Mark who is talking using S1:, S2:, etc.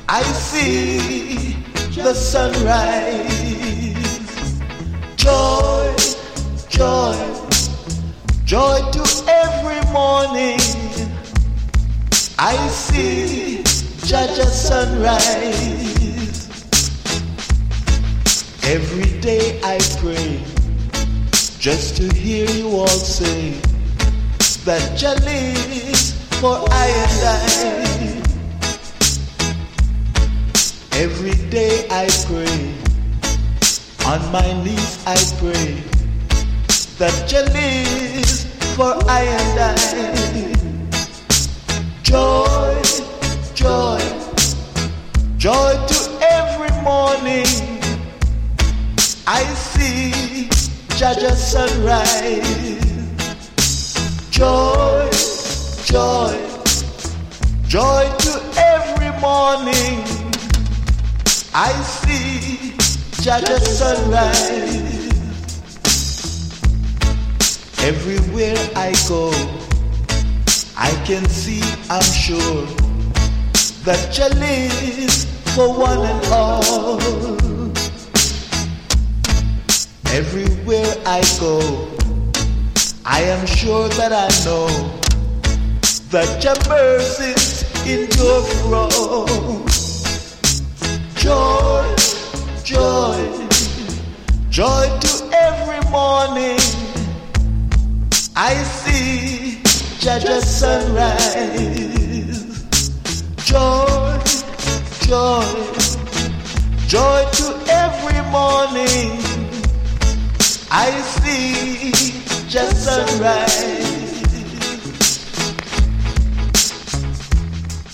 S1: I see the sunrise. Joy, joy, joy to every morning. I see Jaja sunrise. Every day I pray just to hear you all say that Jah lives for I and I. Every day I pray, on my knees I pray that Jah lives for I and I. Joy, joy, joy to every morning. I see Jaja sunrise. Joy, joy, joy to every morning. I see Jaja sunrise. Everywhere I go, I can see, I'm sure, that Jah lives for one and all. Everywhere I go, I am sure that I know that Jah mercies endure for all. Joy, joy, joy to every morning. I see Jaja sunrise. Joy, joy, joy to every morning. I see Jah sunrise.